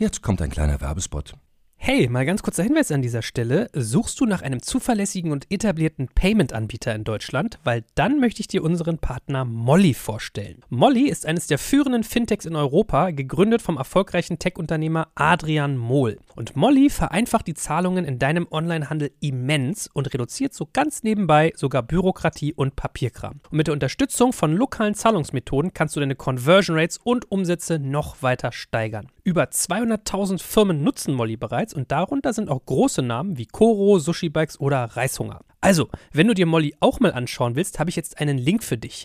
Jetzt kommt ein kleiner Werbespot. Hey, mal ganz kurzer Hinweis an dieser Stelle. Suchst du nach einem zuverlässigen und etablierten Payment-Anbieter in Deutschland? Weil dann möchte ich dir unseren Partner Molly vorstellen. Molly ist eines der führenden Fintechs in Europa, gegründet vom erfolgreichen Tech-Unternehmer Adrian Mohl. Und Molly vereinfacht die Zahlungen in deinem Onlinehandel immens und reduziert so ganz nebenbei sogar Bürokratie und Papierkram. Und mit der Unterstützung von lokalen Zahlungsmethoden kannst du deine Conversion Rates und Umsätze noch weiter steigern. Über 200.000 Firmen nutzen Molly bereits und darunter sind auch große Namen wie Koro, Sushi Bikes oder Reishunger. Also, wenn du dir Molly auch mal anschauen willst, habe ich jetzt einen Link für dich.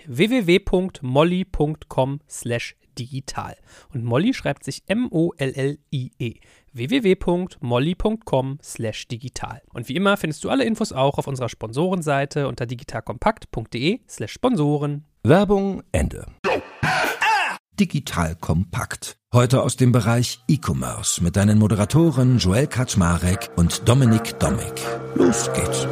www.molly.com/digital. Und Molly schreibt sich M-O-L-L-I-E. www.molly.com/digital. Und wie immer findest du alle Infos auch auf unserer Sponsorenseite unter digitalkompakt.de/Sponsoren. Werbung Ende. Digital Kompakt. Heute aus dem Bereich E-Commerce mit deinen Moderatoren Joel Kaczmarek und Dominik Domig. Los geht's.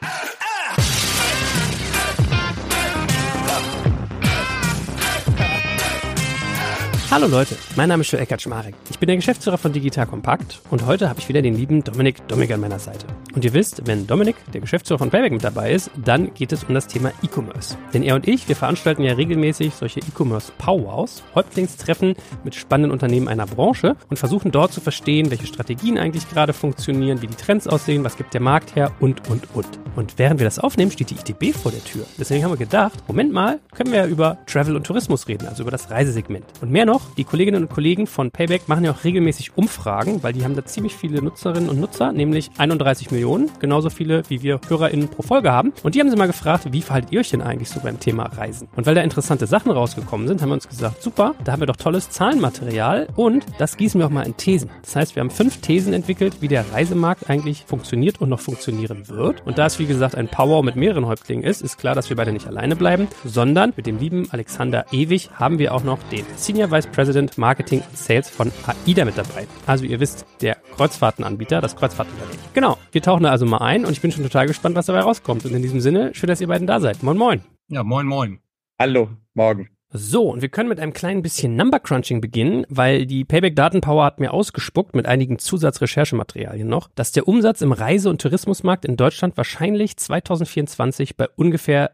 Hallo Leute, mein Name ist Joel Kaczmarek. Ich bin der Geschäftsführer von Digital Kompakt und heute habe ich wieder den lieben Dominik Domig an meiner Seite. Und ihr wisst, wenn Dominik, der Geschäftsführer von Payback, mit dabei ist, dann geht es um das Thema E-Commerce. Denn er und ich, wir veranstalten ja regelmäßig solche E-Commerce-Powwows, Häuptlingstreffen mit spannenden Unternehmen einer Branche und versuchen dort zu verstehen, welche Strategien eigentlich gerade funktionieren, wie die Trends aussehen, was gibt der Markt her und. Und während wir das aufnehmen, steht die ITB vor der Tür. Deswegen haben wir gedacht, Moment mal, können wir ja über Travel und Tourismus reden, also über das Reisesegment. Und mehr noch, die Kolleginnen und Kollegen von Payback machen ja auch regelmäßig Umfragen, weil die haben da ziemlich viele Nutzerinnen und Nutzer, nämlich 31 Millionen, genauso viele wie wir HörerInnen pro Folge haben. Und die haben sie mal gefragt, wie verhaltet ihr euch denn eigentlich so beim Thema Reisen? Und weil da interessante Sachen rausgekommen sind, haben wir uns gesagt, super, da haben wir doch tolles Zahlenmaterial und das gießen wir auch mal in Thesen. Das heißt, wir haben 5 Thesen entwickelt, wie der Reisemarkt eigentlich funktioniert und noch funktionieren wird. Und da es, wie gesagt, ein Powwow mit mehreren Häuptlingen ist klar, dass wir beide nicht alleine bleiben, sondern mit dem lieben Alexander Ewig haben wir auch noch den Senior Vice President Marketing und Sales von AIDA mit dabei. Also ihr wisst, der Kreuzfahrtenanbieter, das Kreuzfahrtunternehmen. Genau, wir tauchen da also mal ein und ich bin schon total gespannt, was dabei rauskommt. Und in diesem Sinne, schön, dass ihr beiden da seid. Moin, moin. Ja, moin, moin. Hallo, morgen. So, und wir können mit einem kleinen bisschen Number Crunching beginnen, weil die Payback Datenpower hat mir ausgespuckt mit einigen Zusatzrecherchematerialien noch, dass der Umsatz im Reise- und Tourismusmarkt in Deutschland wahrscheinlich 2024 bei ungefähr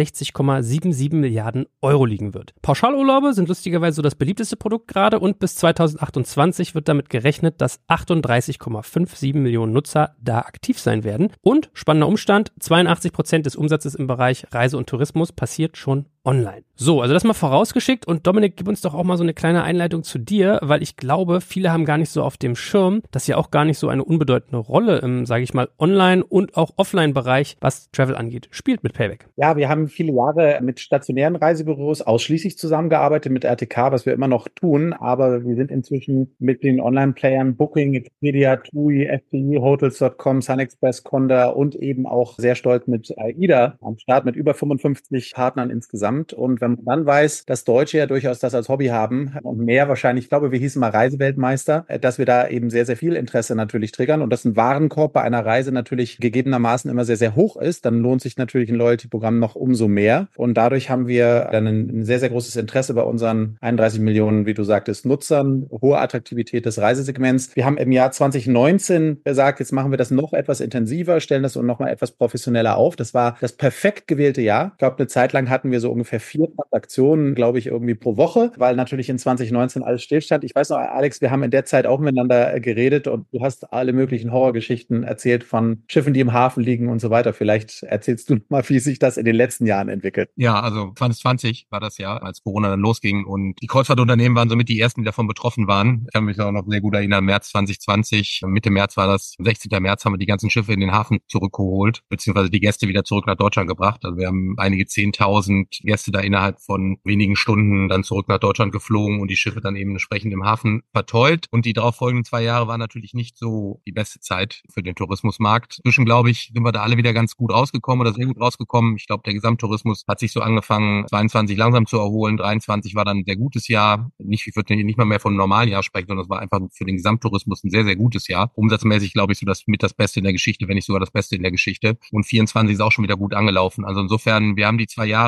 61,77 Milliarden Euro liegen wird. Pauschalurlaube sind lustigerweise so das beliebteste Produkt gerade und bis 2028 wird damit gerechnet, dass 38,57 Millionen Nutzer da aktiv sein werden. Und, spannender Umstand, 82% des Umsatzes im Bereich Reise und Tourismus passiert schon online. So, also das mal vorausgeschickt und Dominik, gib uns doch auch mal so eine kleine Einleitung zu dir, weil ich glaube, viele haben gar nicht so auf dem Schirm, dass ja auch gar nicht so eine unbedeutende Rolle im, sage ich mal, Online- und auch Offline-Bereich, was Travel angeht, spielt mit Payback. Ja, wir haben viele Jahre mit stationären Reisebüros ausschließlich zusammengearbeitet, mit RTK, was wir immer noch tun, aber wir sind inzwischen mit den Online-Playern Booking, Expedia, TUI, FTI, Hotels.com, SunExpress, Conda und eben auch sehr stolz mit AIDA am Start mit über 55 Partnern insgesamt. Und wenn man dann weiß, dass Deutsche ja durchaus das als Hobby haben und mehr wahrscheinlich, ich glaube, wir hießen mal Reiseweltmeister, dass wir da eben sehr, sehr viel Interesse natürlich triggern und dass ein Warenkorb bei einer Reise natürlich gegebenermaßen immer sehr, sehr hoch ist, dann lohnt sich natürlich ein Loyalty-Programm noch umso mehr. Und dadurch haben wir dann ein sehr, sehr großes Interesse bei unseren 31 Millionen, wie du sagtest, Nutzern, hohe Attraktivität des Reisesegments. Wir haben im Jahr 2019 gesagt, jetzt machen wir das noch etwas intensiver, stellen das noch mal etwas professioneller auf. Das war das perfekt gewählte Jahr. Ich glaube, eine Zeit lang hatten wir so ungefähr 4 Transaktionen, glaube ich, irgendwie pro Woche, weil natürlich in 2019 alles stillstand. Ich weiß noch, Alex, wir haben in der Zeit auch miteinander geredet und du hast alle möglichen Horrorgeschichten erzählt von Schiffen, die im Hafen liegen und so weiter. Vielleicht erzählst du mal, wie sich das in den letzten Jahren entwickelt. Ja, also 2020 war das Jahr, als Corona dann losging und die Kreuzfahrtunternehmen waren somit die ersten, die davon betroffen waren. Ich kann mich auch noch sehr gut erinnern, März 2020, Mitte März war das, am 16. März haben wir die ganzen Schiffe in den Hafen zurückgeholt, beziehungsweise die Gäste wieder zurück nach Deutschland gebracht. Also wir haben einige 10.000 Gäste da innerhalb von wenigen Stunden dann zurück nach Deutschland geflogen und die Schiffe dann eben entsprechend im Hafen verteut. Und die darauffolgenden 2 Jahre waren natürlich nicht so die beste Zeit für den Tourismusmarkt. Inzwischen, glaube ich, sind wir da alle wieder ganz gut rausgekommen oder sehr gut rausgekommen. Ich glaube, der Gesamttourismus hat sich so angefangen, 22 langsam zu erholen. 23 war dann ein sehr gutes Jahr. Ich würde nicht mal mehr von einem normalen Jahr sprechen, sondern es war einfach für den Gesamttourismus ein sehr, sehr gutes Jahr. Umsatzmäßig, glaube ich, so das mit das Beste in der Geschichte, wenn nicht sogar das Beste in der Geschichte. Und 24 ist auch schon wieder gut angelaufen. Also insofern, wir haben die 2 Jahre, wo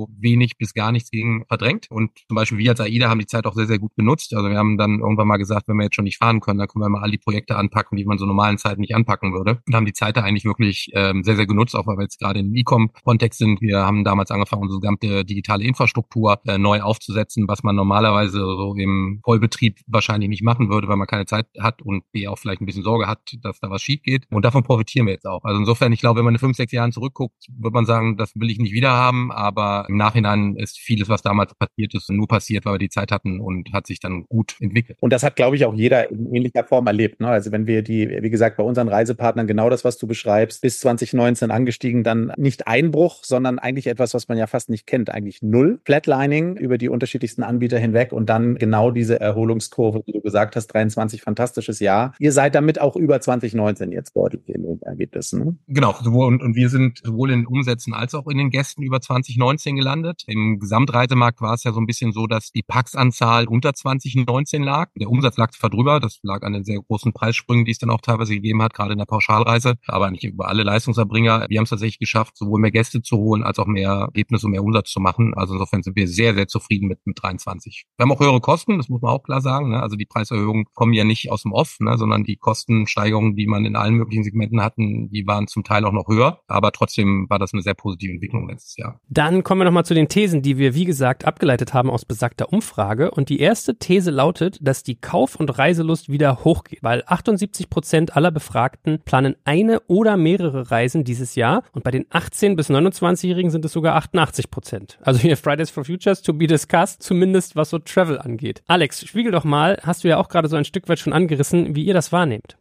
wo wenig bis gar nichts ging, verdrängt. Und zum Beispiel wir als AIDA haben die Zeit auch sehr, sehr gut genutzt. Also wir haben dann irgendwann mal gesagt, wenn wir jetzt schon nicht fahren können, dann können wir mal all die Projekte anpacken, die man so normalen Zeiten nicht anpacken würde. Und haben die Zeit da eigentlich wirklich sehr, sehr genutzt, auch weil wir jetzt gerade im E-Com-Kontext sind. Wir haben damals angefangen, unsere gesamte digitale Infrastruktur neu aufzusetzen, was man normalerweise so im Vollbetrieb wahrscheinlich nicht machen würde, weil man keine Zeit hat und auch vielleicht ein bisschen Sorge hat, dass da was schief geht. Und davon profitieren wir jetzt auch. Also insofern, ich glaube, wenn man in 5, 6 Jahren zurückguckt, wird man sagen, das will ich nicht wieder haben. Aber im Nachhinein ist vieles, was damals passiert ist, nur passiert, weil wir die Zeit hatten und hat sich dann gut entwickelt. Und das hat, glaube ich, auch jeder in ähnlicher Form erlebt. Ne? Also wenn wir wie gesagt, bei unseren Reisepartnern genau das, was du beschreibst, bis 2019 angestiegen, dann nicht Einbruch, sondern eigentlich etwas, was man ja fast nicht kennt, eigentlich null. Flatlining über die unterschiedlichsten Anbieter hinweg und dann genau diese Erholungskurve, wie du gesagt hast, 23, fantastisches Jahr. Ihr seid damit auch über 2019 jetzt deutlich in den Ergebnissen. Ne? Genau, und wir sind sowohl in den Umsätzen als auch in den Gästen über 2019 gelandet. Im Gesamtreisemarkt war es ja so ein bisschen so, dass die Pax-Anzahl unter 2019 lag. Der Umsatz lag zwar drüber, das lag an den sehr großen Preissprüngen, die es dann auch teilweise gegeben hat, gerade in der Pauschalreise, aber nicht über alle Leistungserbringer. Wir haben es tatsächlich geschafft, sowohl mehr Gäste zu holen, als auch mehr Ergebnisse und mehr Umsatz zu machen. Also insofern sind wir sehr, sehr zufrieden mit 23. Wir haben auch höhere Kosten, das muss man auch klar sagen. Ne? Also die Preiserhöhungen kommen ja nicht aus dem Off, ne? Sondern die Kostensteigerungen, die man in allen möglichen Segmenten hatten, die waren zum Teil auch noch höher. Aber trotzdem war das eine sehr positive Entwicklung letztes Jahr. Dann kommen wir nochmal zu den Thesen, die wir, wie gesagt, abgeleitet haben aus besagter Umfrage. Und die erste These lautet, dass die Kauf- und Reiselust wieder hochgeht, weil 78% aller Befragten planen eine oder mehrere Reisen dieses Jahr und bei den 18- bis 29-Jährigen sind es sogar 88%. Also hier Fridays for Futures to be discussed, zumindest was so Travel angeht. Alex, spiegel doch mal, hast du ja auch gerade so ein Stück weit schon angerissen, wie ihr das wahrnehmt.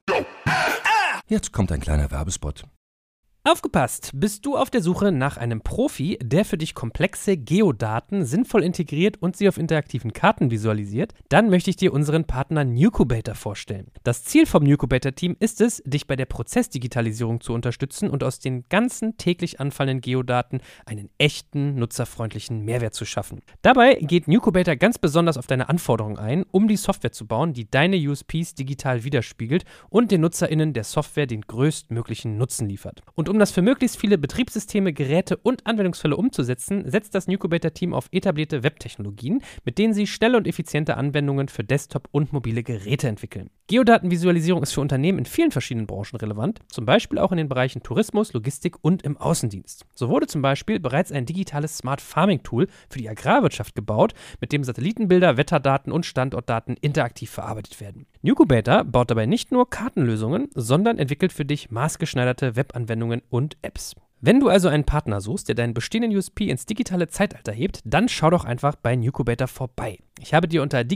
Jetzt kommt ein kleiner Werbespot. Aufgepasst! Bist du auf der Suche nach einem Profi, der für dich komplexe Geodaten sinnvoll integriert und sie auf interaktiven Karten visualisiert? Dann möchte ich dir unseren Partner Nucubator vorstellen. Das Ziel vom Nucubator-Team ist es, dich bei der Prozessdigitalisierung zu unterstützen und aus den ganzen täglich anfallenden Geodaten einen echten, nutzerfreundlichen Mehrwert zu schaffen. Dabei geht Nucubator ganz besonders auf deine Anforderungen ein, um die Software zu bauen, die deine USPs digital widerspiegelt und den NutzerInnen der Software den größtmöglichen Nutzen liefert. Und um das für möglichst viele Betriebssysteme, Geräte und Anwendungsfälle umzusetzen, setzt das Nucubator-Team auf etablierte Webtechnologien, mit denen sie schnelle und effiziente Anwendungen für Desktop- und mobile Geräte entwickeln. Geodatenvisualisierung ist für Unternehmen in vielen verschiedenen Branchen relevant, zum Beispiel auch in den Bereichen Tourismus, Logistik und im Außendienst. So wurde zum Beispiel bereits ein digitales Smart Farming Tool für die Agrarwirtschaft gebaut, mit dem Satellitenbilder, Wetterdaten und Standortdaten interaktiv verarbeitet werden. Nucubator baut dabei nicht nur Kartenlösungen, sondern entwickelt für dich maßgeschneiderte Webanwendungen und Apps. Wenn du also einen Partner suchst, der deinen bestehenden USP ins digitale Zeitalter hebt, dann schau doch einfach bei Nucubator vorbei. Ich habe dir unter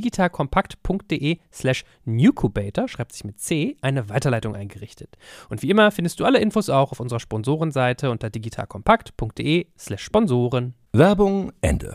digitalkompakt.de/Nucubator, schreibt sich mit C, eine Weiterleitung eingerichtet. Und wie immer findest du alle Infos auch auf unserer Sponsorenseite unter digitalkompakt.de/Sponsoren. Werbung Ende.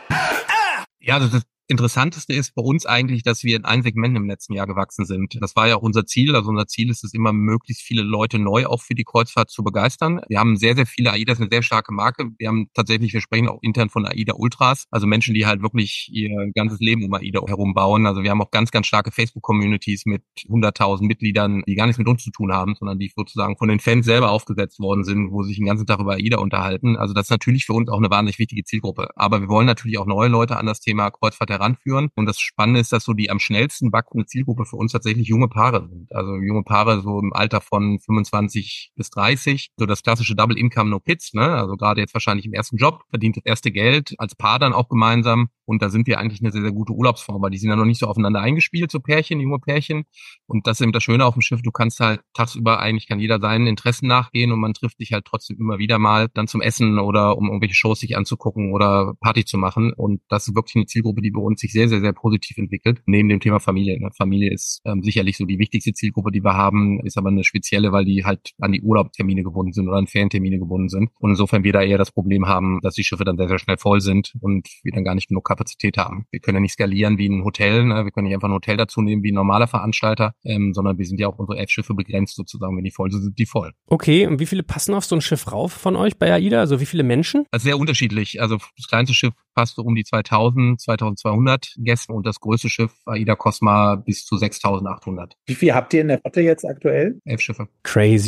Ja, das Interessanteste ist bei uns eigentlich, dass wir in ein Segment im letzten Jahr gewachsen sind. Das war ja auch unser Ziel. Also unser Ziel ist es immer, möglichst viele Leute neu auch für die Kreuzfahrt zu begeistern. Wir haben sehr, sehr viele AIDA, ist eine sehr starke Marke. Wir sprechen auch intern von AIDA Ultras, also Menschen, die halt wirklich ihr ganzes Leben um AIDA herum bauen. Also wir haben auch ganz, ganz starke Facebook-Communities mit 100.000 Mitgliedern, die gar nichts mit uns zu tun haben, sondern die sozusagen von den Fans selber aufgesetzt worden sind, wo sie sich den ganzen Tag über AIDA unterhalten. Also das ist natürlich für uns auch eine wahnsinnig wichtige Zielgruppe. Aber wir wollen natürlich auch neue Leute an das Thema Kreuzfahrt heranführen. Und das Spannende ist, dass so die am schnellsten wachsende Zielgruppe für uns tatsächlich junge Paare sind. Also junge Paare so im Alter von 25 bis 30. So das klassische Double Income No Kids, ne? Also gerade jetzt wahrscheinlich im ersten Job, verdient das erste Geld, als Paar dann auch gemeinsam. Und da sind wir eigentlich eine sehr, sehr gute Urlaubsform, weil die sind ja noch nicht so aufeinander eingespielt, so Pärchen, junge Pärchen. Und das ist eben das Schöne auf dem Schiff. Du kannst halt tagsüber eigentlich kann jeder seinen Interessen nachgehen und man trifft sich halt trotzdem immer wieder mal dann zum Essen oder um irgendwelche Shows sich anzugucken oder Party zu machen. Und das ist wirklich eine Zielgruppe, die bei uns sich sehr, sehr, sehr positiv entwickelt. Neben dem Thema Familie. Ne? Familie ist sicherlich so die wichtigste Zielgruppe, die wir haben, ist aber eine spezielle, weil die halt an die Urlaubstermine gebunden sind oder an Ferientermine gebunden sind. Und insofern wir da eher das Problem haben, dass die Schiffe dann sehr, sehr schnell voll sind und wir dann gar nicht genug Kapazität haben. Wir können ja nicht skalieren wie ein Hotel, ne? Wir können nicht einfach ein Hotel dazu nehmen wie ein normaler Veranstalter, sondern wir sind ja auch unsere F-Schiffe begrenzt sozusagen. Wenn die voll sind, sind die voll. Okay, und wie viele passen auf so ein Schiff rauf von euch bei AIDA? Also wie viele Menschen? Also sehr unterschiedlich. Also das kleinste Schiff passt so um die 2200 Gäste und das größte Schiff AIDA Cosma bis zu 6800. Wie viel habt ihr in der Flotte jetzt aktuell? 11 Schiffe. Crazy.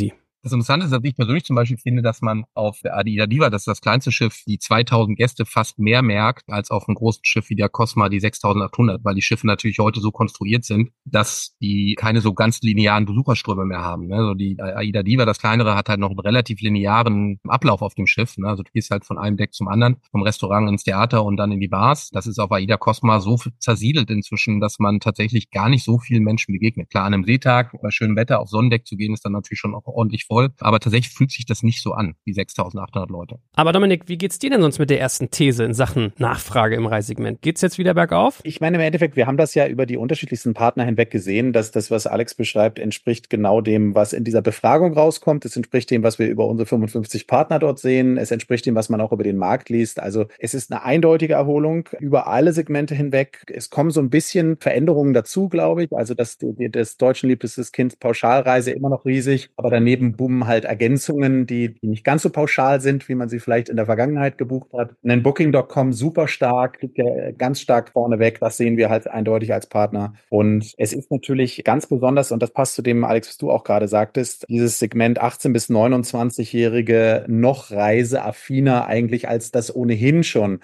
Das Interessante ist, dass ich persönlich zum Beispiel finde, dass man auf der AIDA Diva, das ist das kleinste Schiff, die 2000 Gäste fast mehr merkt, als auf einem großen Schiff wie der Cosma die 6800, weil die Schiffe natürlich heute so konstruiert sind, dass die keine so ganz linearen Besucherströme mehr haben. Also die AIDA Diva, das kleinere, hat halt noch einen relativ linearen Ablauf auf dem Schiff. Also du gehst halt von einem Deck zum anderen, vom Restaurant ins Theater und dann in die Bars. Das ist auf AIDA Cosma so zersiedelt inzwischen, dass man tatsächlich gar nicht so vielen Menschen begegnet. Klar, an einem Seetag bei schönem Wetter auf Sonnendeck zu gehen, ist dann natürlich schon auch ordentlich voll. Aber tatsächlich fühlt sich das nicht so an, wie 6.800 Leute. Aber Dominik, wie geht's dir denn sonst mit der ersten These in Sachen Nachfrage im Reisesegment? Geht's jetzt wieder bergauf? Ich meine, im Endeffekt, wir haben das ja über die unterschiedlichsten Partner hinweg gesehen, dass das, was Alex beschreibt, entspricht genau dem, was in dieser Befragung rauskommt. Es entspricht dem, was wir über unsere 55 Partner dort sehen. Es entspricht dem, was man auch über den Markt liest. Also es ist eine eindeutige Erholung über alle Segmente hinweg. Es kommen so ein bisschen Veränderungen dazu, glaube ich. Also das deutschen liebstes Kind Pauschalreise immer noch riesig, aber daneben boomen halt Ergänzungen, die nicht ganz so pauschal sind, wie man sie vielleicht in der Vergangenheit gebucht hat. Ein Booking.com super stark, liegt ja ganz stark vorne weg. Das sehen wir halt eindeutig als Partner. Und es ist natürlich ganz besonders, und das passt zu dem, Alex, was du auch gerade sagtest, dieses Segment 18- bis 29-Jährige noch reiseaffiner eigentlich als die ohnehin schon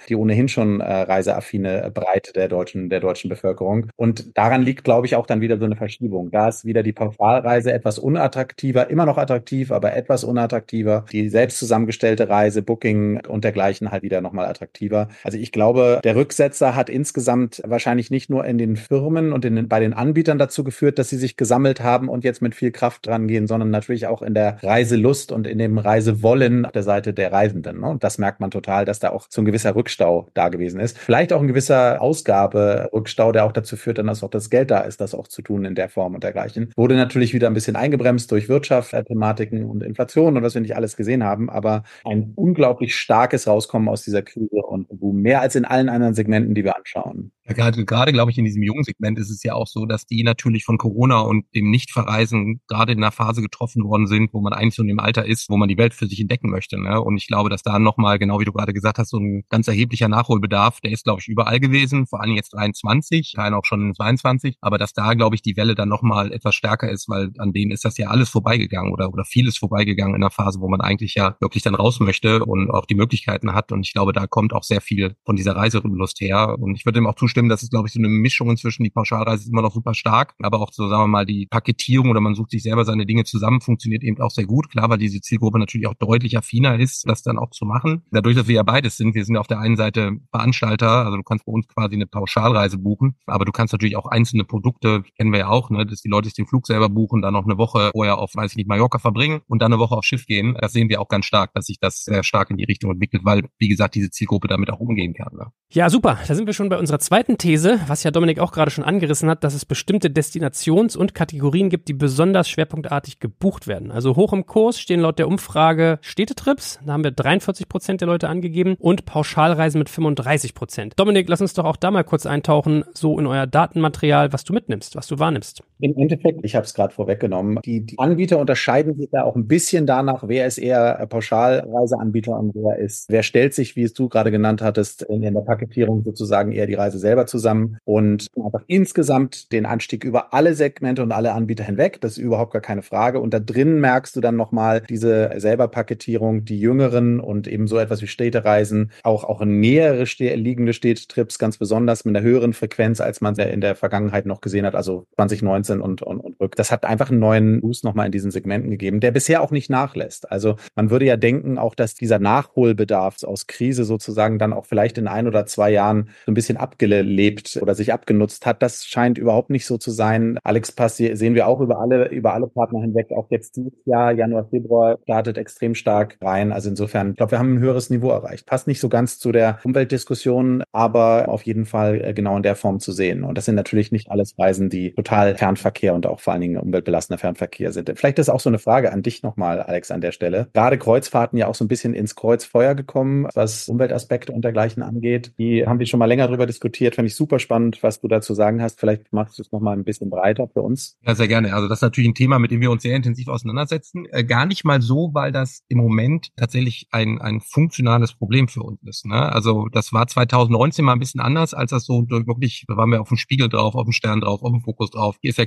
reiseaffine Breite der deutschen Bevölkerung. Und daran liegt, glaube ich, auch dann wieder so eine Verschiebung. Da ist wieder die Pauschalreise etwas unattraktiver, immer noch attraktiv, aber etwas unattraktiver. Die selbst zusammengestellte Reise, Booking und dergleichen halt wieder nochmal attraktiver. Also ich glaube, der Rücksetzer hat insgesamt wahrscheinlich nicht nur in den Firmen und bei den Anbietern dazu geführt, dass sie sich gesammelt haben und jetzt mit viel Kraft rangehen, sondern natürlich auch in der Reiselust und in dem Reisewollen auf der Seite der Reisenden. Und das merkt man total, dass da auch so ein gewisser Rückstau da gewesen ist. Vielleicht auch ein gewisser Ausgaberückstau, der auch dazu führt, dann, dass auch das Geld da ist, das auch zu tun in der Form und dergleichen. Wurde natürlich wieder ein bisschen eingebremst durch Wirtschaftsthematiken und Inflation und was wir nicht alles gesehen haben, aber ein unglaublich starkes Rauskommen aus dieser Krise und mehr als in allen anderen Segmenten, die wir anschauen. Ja, gerade, glaube ich, in diesem jungen Segment ist es ja auch so, dass die natürlich von Corona und dem Nichtverreisen gerade in einer Phase getroffen worden sind, wo man eigentlich so in dem Alter ist, wo man die Welt für sich entdecken möchte. Ne? Und ich glaube, dass da nochmal, genau wie du gerade gesagt hast, so ein ganz erheblicher Nachholbedarf, der ist, glaube ich, überall gewesen, vor allem jetzt 23, Teilen auch schon in 22, aber dass da, glaube ich, die Welle dann nochmal etwas stärker ist, weil an denen ist das ja alles vorbeigegangen oder vieles vorbeigegangen in einer Phase, wo man eigentlich ja wirklich dann raus möchte und auch die Möglichkeiten hat. Und ich glaube, da kommt auch sehr viel von dieser Reiselust her. Und ich würde dem auch zustimmen, das ist, glaube ich, so eine Mischung inzwischen. Die Pauschalreise ist immer noch super stark, aber auch so, sagen wir mal, die Paketierung oder man sucht sich selber seine Dinge zusammen, funktioniert eben auch sehr gut. Klar, weil diese Zielgruppe natürlich auch deutlich affiner ist, das dann auch zu machen. Dadurch, dass wir ja beides sind, wir sind ja auf der einen Seite Veranstalter, also du kannst bei uns quasi eine Pauschalreise buchen, aber du kannst natürlich auch einzelne Produkte, kennen wir ja auch, ne, dass die Leute sich den Flug selber buchen, dann noch eine Woche vorher auf, weiß ich nicht, Mallorca verbringen und dann eine Woche aufs Schiff gehen. Das sehen wir auch ganz stark, dass sich das sehr stark in die Richtung entwickelt, weil, wie gesagt, diese Zielgruppe damit auch umgehen kann. Ne? Ja, super. Da sind wir schon bei unserer zweiten These, was ja Dominik auch gerade schon angerissen hat, dass es bestimmte Destinations- und Kategorien gibt, die besonders schwerpunktartig gebucht werden. Also hoch im Kurs stehen laut der Umfrage Städtetrips, da haben wir 43% der Leute angegeben und Pauschalreisen mit 35%. Dominik, lass uns doch auch da mal kurz eintauchen, so in euer Datenmaterial, was du mitnimmst, was du wahrnimmst. Im Endeffekt, ich habe es gerade vorweggenommen, die Anbieter unterscheiden sich da auch ein bisschen danach, wer ist eher Pauschalreiseanbieter und wer stellt sich, wie es du gerade genannt hattest, in der Paketierung sozusagen eher die Reise selber zusammen und einfach insgesamt den Anstieg über alle Segmente und alle Anbieter hinweg, das ist überhaupt gar keine Frage. Und da drin merkst du dann nochmal diese selber Paketierung, die jüngeren und eben so etwas wie Städtereisen, auch nähere liegende Städtetrips ganz besonders mit einer höheren Frequenz, als man in der Vergangenheit noch gesehen hat, also 2019 und rück. Das hat einfach einen neuen Boost nochmal in diesen Segmenten gegeben, der bisher auch nicht nachlässt. Also man würde ja denken, auch dass dieser Nachholbedarf aus Krise sozusagen dann auch vielleicht in 1 oder 2 Jahren so ein bisschen abgelebt oder sich abgenutzt hat. Das scheint überhaupt nicht so zu sein. AlexPass sehen wir auch über alle Partner hinweg. Auch jetzt dieses Jahr, Januar, Februar, startet extrem stark rein. Also insofern, ich glaube, wir haben ein höheres Niveau erreicht. Passt nicht so ganz zu der Umweltdiskussion, aber auf jeden Fall genau in der Form zu sehen. Und das sind natürlich nicht alles Reisen, die total Fernverkehr und auch vor allen Dingen umweltbelastender Fernverkehr sind. Vielleicht ist auch so eine Frage an dich nochmal, Alex, an der Stelle. Gerade Kreuzfahrten ja auch so ein bisschen ins Kreuzfeuer gekommen, was Umweltaspekte und dergleichen angeht. Die haben wir schon mal länger drüber diskutiert. Finde ich super spannend, was du dazu sagen hast. Vielleicht machst du es nochmal ein bisschen breiter für uns. Ja, sehr gerne. Also das ist natürlich ein Thema, mit dem wir uns sehr intensiv auseinandersetzen. Gar nicht mal so, weil das im Moment tatsächlich ein funktionales Problem für uns ist. Ne? Also das war 2019 mal ein bisschen anders, als das so wirklich, da waren wir auf dem Spiegel drauf, auf dem Stern drauf, auf dem Fokus drauf. Hier ist ja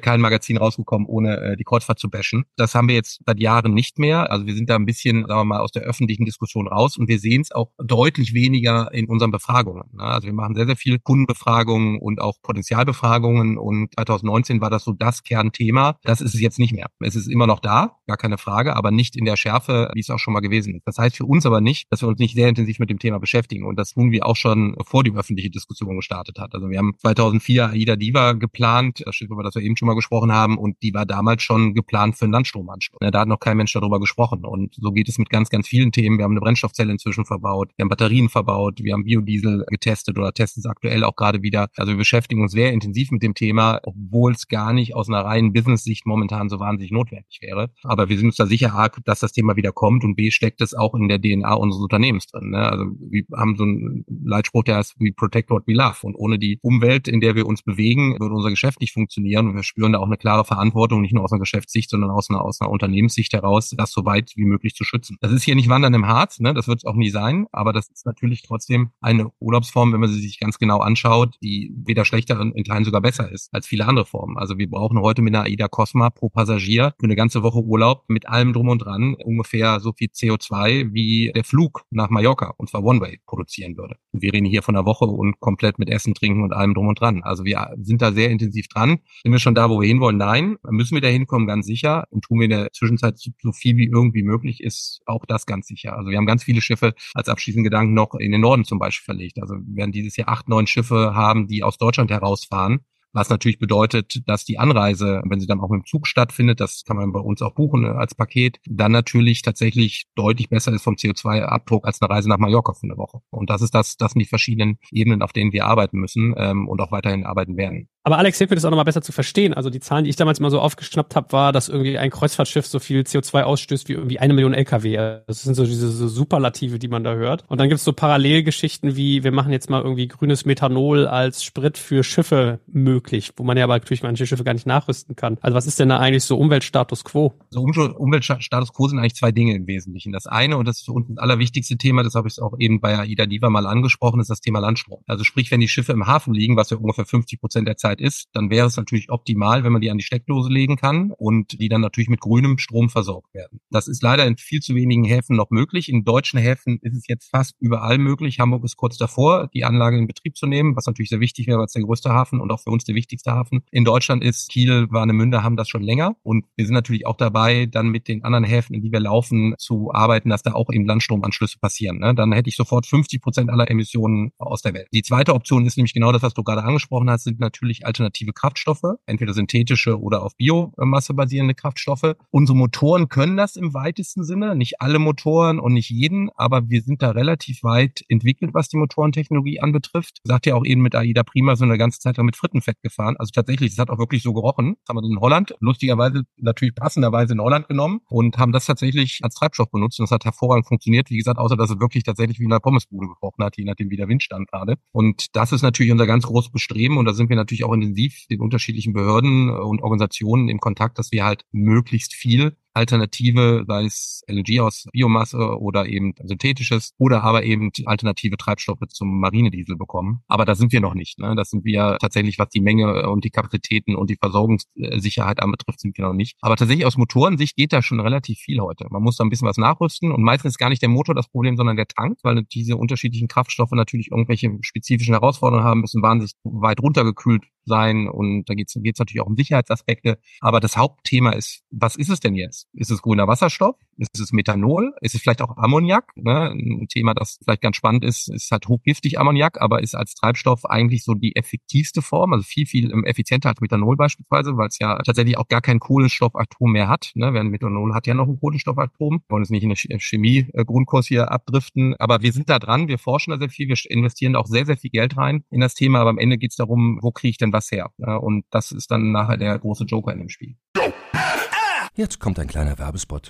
kein Magazin rausgekommen, ohne die Kreuzfahrt zu bashen. Das haben wir jetzt seit Jahren nicht mehr. Also wir sind da ein bisschen, sagen wir mal, aus der öffentlichen Diskussion raus und wir sehen es auch deutlich weniger in unseren Befragungen. Also wir machen sehr, sehr viele Kundenbefragungen und auch Potenzialbefragungen und 2019 war das so das Kernthema. Das ist es jetzt nicht mehr. Es ist immer noch da, gar keine Frage, aber nicht in der Schärfe, wie es auch schon mal gewesen ist. Das heißt für uns aber nicht, dass wir uns nicht sehr intensiv mit dem Thema beschäftigen und das tun wir auch schon, bevor die öffentliche Diskussion gestartet hat. Also wir haben 2004 AIDA Diva geplant, das steht, über das wir eben schon mal gesprochen haben, und die war damals schon geplant für einen Landstromanschluss. Da hat noch kein Mensch darüber gesprochen und so geht es mit ganz, ganz vielen Themen. Wir haben eine Brennstoffzelle inzwischen verbaut, wir haben Batterien verbaut, wir haben Biodiesel getestet oder testen es aktuell auch gerade wieder. Also wir beschäftigen uns sehr intensiv mit dem Thema, obwohl es gar nicht aus einer reinen Business-Sicht momentan so wahnsinnig notwendig wäre. Aber wir sind uns da sicher, A, dass das Thema wieder kommt und B, steckt es auch in der DNA unseres Unternehmens drin. Also wir haben so einen Leitspruch, der heißt, we protect what we love. Und ohne die Umwelt, in der wir uns bewegen, würde unser Geschäft nicht funktionieren. Und wir spüren da auch eine klare Verantwortung, nicht nur aus einer Geschäftssicht, sondern aus einer Unternehmenssicht heraus, das so weit wie möglich zu schützen. Das ist hier nicht Wandern im Harz, das wird es auch nie sein, aber das ist natürlich trotzdem eine Urlaubsform, wenn man sie sich ganz genau anschaut, die weder schlechter, in Teilen sogar besser ist als viele andere Formen. Also wir brauchen heute mit einer AIDA Cosma pro Passagier für eine ganze Woche Urlaub mit allem drum und dran ungefähr so viel CO2, wie der Flug nach Mallorca, und zwar One-Way, produzieren würde. Und wir reden hier von einer Woche und komplett mit Essen, Trinken und allem drum und dran. Also wir sind da sehr intensiv dran. Sind wir schon da, wo wir hinwollen? Nein. Müssen wir da hinkommen? Ganz sicher. Und tun wir in der Zwischenzeit so viel wie irgendwie möglich ist, auch das ganz sicher. Also wir haben ganz viele Schiffe als abschließenden Gedanken noch in den Norden zum Beispiel verlegt. Also wir werden dieses Jahr 8, 9 Schiffe haben, die aus Deutschland herausfahren. Was natürlich bedeutet, dass die Anreise, wenn sie dann auch mit dem Zug stattfindet, das kann man bei uns auch buchen als Paket, dann natürlich tatsächlich deutlich besser ist vom CO2-Abdruck als eine Reise nach Mallorca für eine Woche. Und das sind die verschiedenen Ebenen, auf denen wir arbeiten müssen und auch weiterhin arbeiten werden. Aber Alex, hilft mir das auch nochmal besser zu verstehen. Also die Zahlen, die ich damals mal so aufgeschnappt habe, war, dass irgendwie ein Kreuzfahrtschiff so viel CO2 ausstößt wie irgendwie 1 Million LKW. Das sind so diese so Superlative, die man da hört. Und dann gibt's so Parallelgeschichten wie, wir machen jetzt mal irgendwie grünes Methanol als Sprit für Schiffe möglich, wo man ja aber natürlich manche Schiffe gar nicht nachrüsten kann. Also was ist denn da eigentlich so Umweltstatus quo? So Umweltstatus quo sind eigentlich 2 Dinge im Wesentlichen. Das eine, und das ist für uns das allerwichtigste Thema, das habe ich auch eben bei AIDA Diva mal angesprochen, ist das Thema Landstrom. Also sprich, wenn die Schiffe im Hafen liegen, was ja ungefähr 50% der Zeit ist, dann wäre es natürlich optimal, wenn man die an die Steckdose legen kann und die dann natürlich mit grünem Strom versorgt werden. Das ist leider in viel zu wenigen Häfen noch möglich. In deutschen Häfen ist es jetzt fast überall möglich. Hamburg ist kurz davor, die Anlage in Betrieb zu nehmen, was natürlich sehr wichtig wäre, weil es der größte Hafen und auch für uns der wichtigste Hafen in Deutschland ist. Kiel, Warnemünde haben das schon länger und wir sind natürlich auch dabei, dann mit den anderen Häfen, in die wir laufen, zu arbeiten, dass da auch eben Landstromanschlüsse passieren. Dann hätte ich sofort 50% aller Emissionen aus der Welt. Die zweite Option ist nämlich genau das, was du gerade angesprochen hast, sind natürlich alternative Kraftstoffe, entweder synthetische oder auf Biomasse basierende Kraftstoffe. Unsere Motoren können das im weitesten Sinne, nicht alle Motoren und nicht jeden, aber wir sind da relativ weit entwickelt, was die Motorentechnologie anbetrifft. Sagt ja auch eben mit AIDA Prima so eine ganze Zeit lang mit Frittenfett gefahren. Also tatsächlich, das hat auch wirklich so gerochen. Das haben wir in Holland, lustigerweise, natürlich passenderweise in Holland genommen und haben das tatsächlich als Treibstoff benutzt und das hat hervorragend funktioniert. Wie gesagt, außer dass es wirklich tatsächlich wie in einer Pommesbude gerochen hat, je nachdem wie der Wind stand gerade. Und das ist natürlich unser ganz großes Bestreben und da sind wir natürlich auch intensiv den unterschiedlichen Behörden und Organisationen im Kontakt, dass wir halt möglichst viel Alternative, sei es LNG aus Biomasse oder eben synthetisches oder aber eben alternative Treibstoffe zum Marinediesel bekommen. Aber da sind wir noch nicht. Das sind wir tatsächlich, was die Menge und die Kapazitäten und die Versorgungssicherheit anbetrifft, sind wir noch nicht. Aber tatsächlich aus Motorensicht geht da schon relativ viel heute. Man muss da ein bisschen was nachrüsten und meistens ist gar nicht der Motor das Problem, sondern der Tank, weil diese unterschiedlichen Kraftstoffe natürlich irgendwelche spezifischen Herausforderungen haben, müssen wahnsinnig weit runtergekühlt sein und da geht's natürlich auch um Sicherheitsaspekte. Aber das Hauptthema ist, was ist es denn jetzt? Ist es grüner Wasserstoff? Ist es Methanol? Ist es vielleicht auch Ammoniak? Ein Thema, das vielleicht ganz spannend ist halt hochgiftig Ammoniak, aber ist als Treibstoff eigentlich so die effektivste Form, also viel, viel effizienter als Methanol beispielsweise, weil es ja tatsächlich auch gar kein Kohlenstoffatom mehr hat. Während Methanol hat ja noch ein Kohlenstoffatom. Wir wollen jetzt nicht in den Chemie-Grundkurs hier abdriften, aber wir sind da dran, wir forschen da sehr viel, wir investieren auch sehr, sehr viel Geld rein in das Thema, aber am Ende geht es darum, wo kriege ich denn was her? Und das ist dann nachher der große Joker in dem Spiel. Jetzt kommt ein kleiner Werbespot.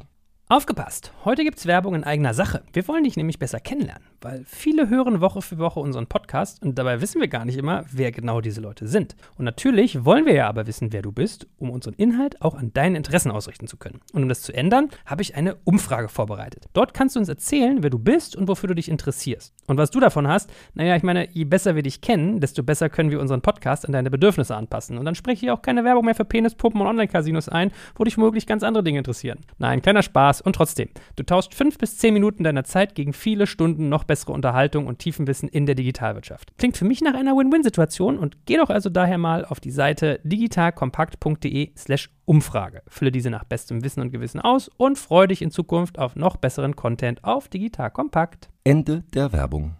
Aufgepasst! Heute gibt's Werbung in eigener Sache. Wir wollen dich nämlich besser kennenlernen, weil viele hören Woche für Woche unseren Podcast und dabei wissen wir gar nicht immer, wer genau diese Leute sind. Und natürlich wollen wir ja aber wissen, wer du bist, um unseren Inhalt auch an deinen Interessen ausrichten zu können. Und um das zu ändern, habe ich eine Umfrage vorbereitet. Dort kannst du uns erzählen, wer du bist und wofür du dich interessierst. Und was du davon hast, naja, ich meine, je besser wir dich kennen, desto besser können wir unseren Podcast an deine Bedürfnisse anpassen. Und dann spreche ich auch keine Werbung mehr für Penispuppen und Online-Casinos ein, wo dich womöglich ganz andere Dinge interessieren. Nein, kleiner Spaß. Und trotzdem, du tauschst 5 bis 10 Minuten deiner Zeit gegen viele Stunden noch bessere Unterhaltung und Tiefenwissen in der Digitalwirtschaft. Klingt für mich nach einer Win-Win-Situation und geh doch also daher mal auf die Seite digitalkompakt.de/Umfrage. Fülle diese nach bestem Wissen und Gewissen aus und freue dich in Zukunft auf noch besseren Content auf Digital Kompakt. Ende der Werbung.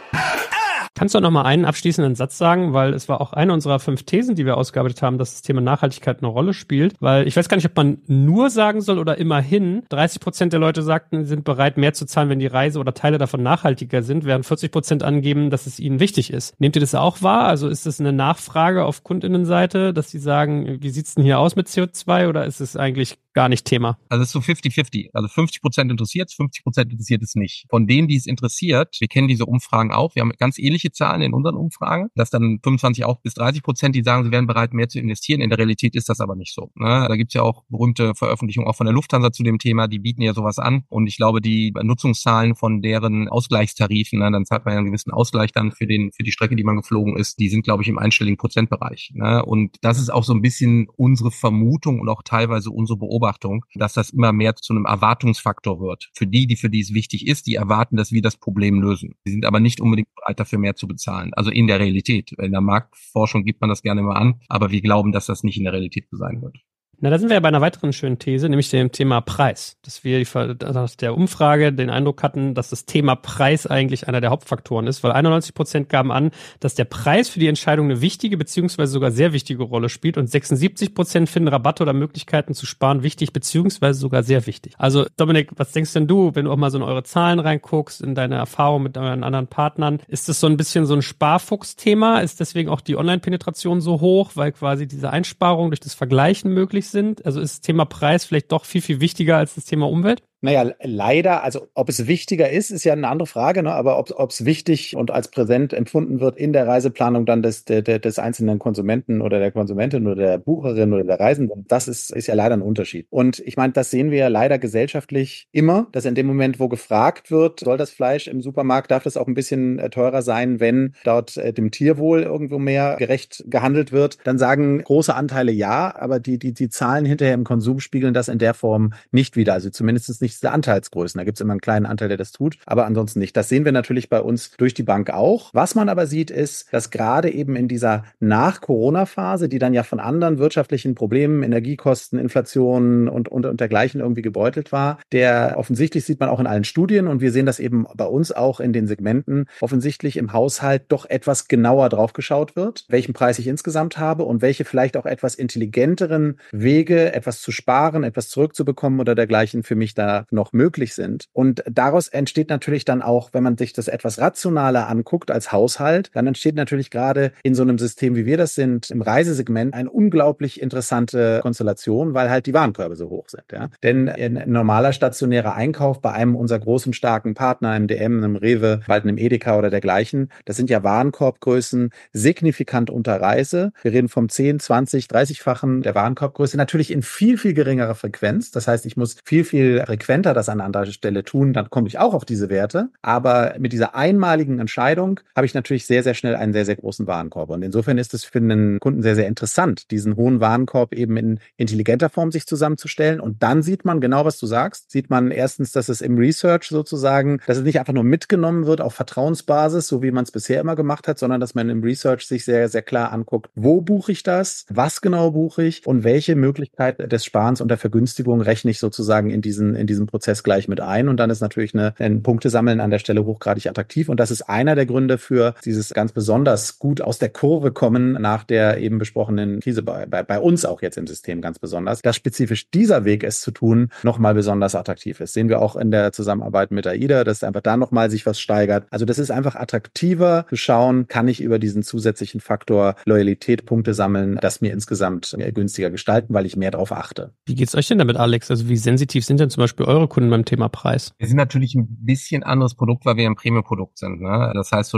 Kannst du noch mal einen abschließenden Satz sagen, weil es war auch eine unserer 5 Thesen, die wir ausgearbeitet haben, dass das Thema Nachhaltigkeit eine Rolle spielt, weil ich weiß gar nicht, ob man nur sagen soll oder immerhin. 30% der Leute sagten, sind bereit, mehr zu zahlen, wenn die Reise oder Teile davon nachhaltiger sind, während 40% angeben, dass es ihnen wichtig ist. Nehmt ihr das auch wahr? Also ist das eine Nachfrage auf KundInnenseite, dass die sagen, wie sieht's denn hier aus mit CO2 oder ist es eigentlich gar nicht Thema? Also es ist so 50-50. Also 50% interessiert es, 50% interessiert es nicht. Von denen, die es interessiert, wir kennen diese Umfragen auch, wir haben ganz ähnliche Zahlen in unseren Umfragen, dass dann 25 auch bis 30%, die sagen, sie wären bereit, mehr zu investieren. In der Realität ist das aber nicht so. Ne? Da gibt's ja auch berühmte Veröffentlichungen auch von der Lufthansa zu dem Thema, die bieten ja sowas an. Und ich glaube, die Nutzungszahlen von deren Ausgleichstarifen, dann zahlt man ja einen gewissen Ausgleich dann für die Strecke, die man geflogen ist, die sind, glaube ich, im einstelligen Prozentbereich. Ne? Und das ist auch so ein bisschen unsere Vermutung und auch teilweise unsere Beobachtung, dass das immer mehr zu einem Erwartungsfaktor wird. Für die es wichtig ist, die erwarten, dass wir das Problem lösen. Die sind aber nicht unbedingt bereit, dafür mehr zu bezahlen. Also in der Realität. In der Marktforschung gibt man das gerne immer an, aber wir glauben, dass das nicht in der Realität so sein wird. Na, da sind wir ja bei einer weiteren schönen These, nämlich dem Thema Preis. Dass wir aus der Umfrage den Eindruck hatten, dass das Thema Preis eigentlich einer der Hauptfaktoren ist, weil 91% gaben an, dass der Preis für die Entscheidung eine wichtige beziehungsweise sogar sehr wichtige Rolle spielt und 76% finden Rabatte oder Möglichkeiten zu sparen wichtig beziehungsweise sogar sehr wichtig. Also Dominik, was denkst denn du, wenn du auch mal so in eure Zahlen reinguckst, in deine Erfahrung mit euren anderen Partnern, ist das so ein bisschen so ein Sparfuchs-Thema? Ist deswegen auch die Online-Penetration so hoch, weil quasi diese Einsparungen durch das Vergleichen möglich sind? Also ist das Thema Preis vielleicht doch viel, viel wichtiger als das Thema Umwelt? Naja, leider, also ob es wichtiger ist ja eine andere Frage, ne? Aber ob es wichtig und als präsent empfunden wird in der Reiseplanung dann des einzelnen Konsumenten oder der Konsumentin oder der Bucherin oder der Reisenden, das ist ja leider ein Unterschied. Und ich meine, das sehen wir ja leider gesellschaftlich immer, dass in dem Moment, wo gefragt wird, soll das Fleisch im Supermarkt, darf das auch ein bisschen teurer sein, wenn dort dem Tierwohl irgendwo mehr gerecht gehandelt wird, dann sagen große Anteile ja, aber die Zahlen hinterher im Konsum spiegeln das in der Form nicht wider, also zumindest nicht diese Anteilsgrößen. Da gibt es immer einen kleinen Anteil, der das tut, aber ansonsten nicht. Das sehen wir natürlich bei uns durch die Bank auch. Was man aber sieht, ist, dass gerade eben in dieser Nach-Corona-Phase, die dann ja von anderen wirtschaftlichen Problemen, Energiekosten, Inflation und dergleichen irgendwie gebeutelt war, der offensichtlich sieht man auch in allen Studien und wir sehen das eben bei uns auch in den Segmenten, offensichtlich im Haushalt doch etwas genauer drauf geschaut wird, welchen Preis ich insgesamt habe und welche vielleicht auch etwas intelligenteren Wege, etwas zu sparen, etwas zurückzubekommen oder dergleichen für mich da noch möglich sind. Und daraus entsteht natürlich dann auch, wenn man sich das etwas rationaler anguckt als Haushalt, dann entsteht natürlich gerade in so einem System, wie wir das sind, im Reisesegment eine unglaublich interessante Konstellation, weil halt die Warenkörbe so hoch sind. Ja? Denn ein normaler stationärer Einkauf bei einem unserer großen, starken Partner, einem DM, einem Rewe, bald einem Edeka oder dergleichen, das sind ja Warenkorbgrößen signifikant unter Reise. Wir reden vom 10, 20, 30-fachen der Warenkorbgröße, natürlich in viel, viel geringerer Frequenz. Das heißt, ich muss viel, viel frequenter das an anderer Stelle tun, dann komme ich auch auf diese Werte. Aber mit dieser einmaligen Entscheidung habe ich natürlich sehr, sehr schnell einen sehr, sehr großen Warenkorb. Und insofern ist es für einen Kunden sehr, sehr interessant, diesen hohen Warenkorb eben in intelligenter Form sich zusammenzustellen. Und dann sieht man genau, was du sagst. Sieht man erstens, dass es im Research sozusagen, dass es nicht einfach nur mitgenommen wird auf Vertrauensbasis, so wie man es bisher immer gemacht hat, sondern dass man im Research sich sehr, sehr klar anguckt, wo buche ich das, was genau buche ich und welche Möglichkeit des Sparens und der Vergünstigung rechne ich sozusagen in diesen Prozess gleich mit ein. Und dann ist natürlich ein Punktesammeln an der Stelle hochgradig attraktiv. Und das ist einer der Gründe für dieses ganz besonders gut aus der Kurve kommen nach der eben besprochenen Krise bei uns auch jetzt im System ganz besonders, dass spezifisch dieser Weg, es zu tun, nochmal besonders attraktiv ist. Sehen wir auch in der Zusammenarbeit mit AIDA, dass einfach da nochmal sich was steigert. Also das ist einfach attraktiver zu schauen, kann ich über diesen zusätzlichen Faktor Loyalität Punkte sammeln, das mir insgesamt günstiger gestalten, weil ich mehr darauf achte. Wie geht's euch denn damit, Alex? Also wie sensitiv sind denn zum Beispiel ihr eure Kunden beim Thema Preis? Wir sind natürlich ein bisschen anderes Produkt, weil wir ein Premium-Produkt sind. Ne? Das heißt,